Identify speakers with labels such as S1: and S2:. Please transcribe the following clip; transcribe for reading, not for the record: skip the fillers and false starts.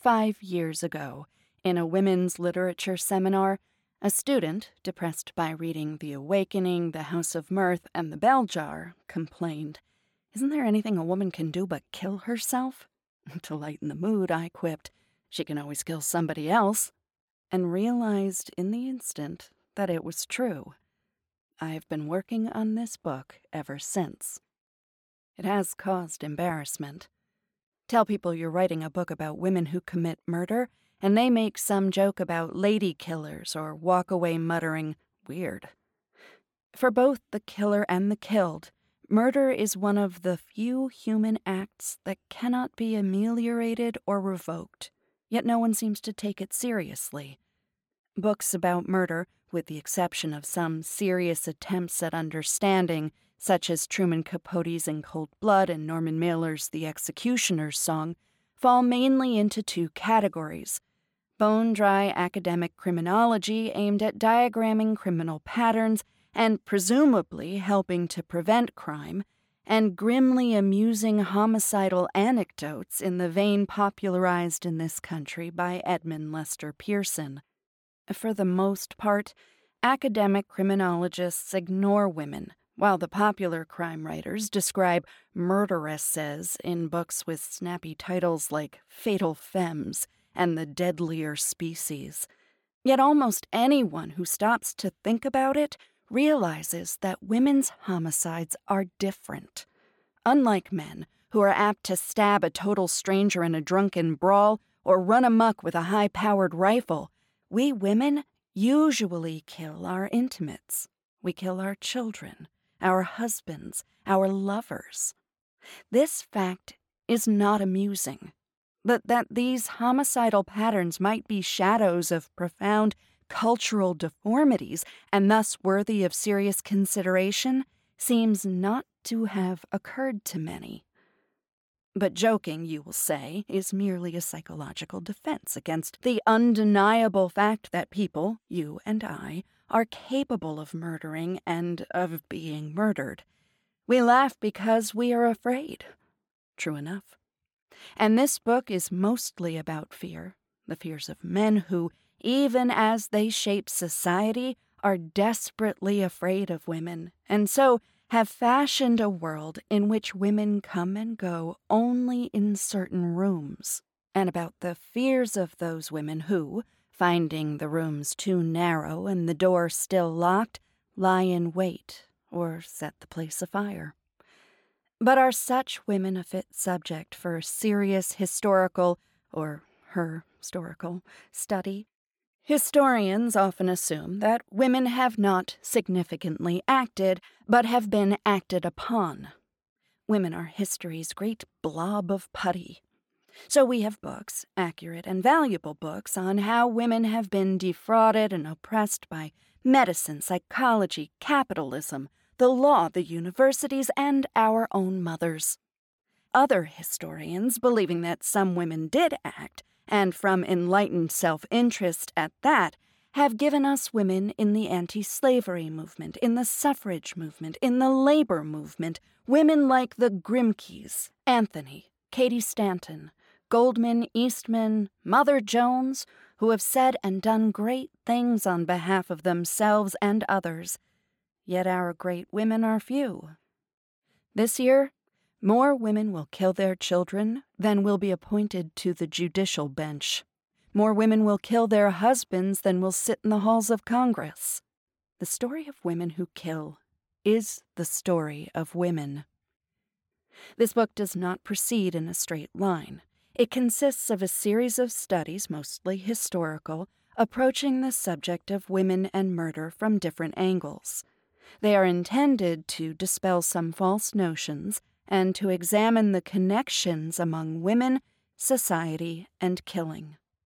S1: 5 years ago, in a women's literature seminar, a student, depressed by reading The Awakening, The House of Mirth, and The Bell Jar, complained, "Isn't there anything a woman can do but kill herself?" To lighten the mood, I quipped, "She can always kill somebody else," and realized in the instant that it was true. I've been working on this book ever since. It has caused embarrassment. Tell people you're writing a book about women who commit murder, and they make some joke about lady killers or walk away muttering, "Weird." For both the killer and the killed, murder is one of the few human acts that cannot be ameliorated or revoked, yet no one seems to take it seriously. Books about murder, with the exception of some serious attempts at understanding, such as Truman Capote's In Cold Blood and Norman Mailer's The Executioner's Song, fall mainly into two categories: bone-dry academic criminology aimed at diagramming criminal patterns and presumably helping to prevent crime, and grimly amusing homicidal anecdotes in the vein popularized in this country by Edmund Lester Pearson. For the most part, academic criminologists ignore women, while the popular crime writers describe murderesses in books with snappy titles like Fatal Femmes and The Deadlier Species. Yet almost anyone who stops to think about it realizes that women's homicides are different. Unlike men, who are apt to stab a total stranger in a drunken brawl or run amok with a high-powered rifle, we women usually kill our intimates. We kill our children, our husbands, our lovers. This fact is not amusing, but that these homicidal patterns might be shadows of profound cultural deformities and thus worthy of serious consideration seems not to have occurred to many. But joking, you will say, is merely a psychological defense against the undeniable fact that people, you and I, are capable of murdering and of being murdered. We laugh because we are afraid. True enough. And this book is mostly about fear, the fears of men who, even as they shape society, are desperately afraid of women, and so have fashioned a world in which women come and go only in certain rooms, and about the fears of those women who, finding the rooms too narrow and the door still locked, lie in wait or set the place afire. But are such women a fit subject for serious historical, or her-storical, study? Historians often assume that women have not significantly acted, but have been acted upon. Women are history's great blob of putty. So we have books, accurate and valuable books, on how women have been defrauded and oppressed by medicine, psychology, capitalism, the law, the universities, and our own mothers. Other historians, believing that some women did act, and from enlightened self-interest at that, have given us women in the anti-slavery movement, in the suffrage movement, in the labor movement, women like the Grimkes, Anthony, Katie Stanton, Goldman, Eastman, Mother Jones, who have said and done great things on behalf of themselves and others. Yet our great women are few. This year, more women will kill their children than will be appointed to the judicial bench. More women will kill their husbands than will sit in the halls of Congress. The story of women who kill is the story of women. This book does not proceed in a straight line. It consists of a series of studies, mostly historical, approaching the subject of women and murder from different angles. They are intended to dispel some false notions and to examine the connections among women, society, and killing.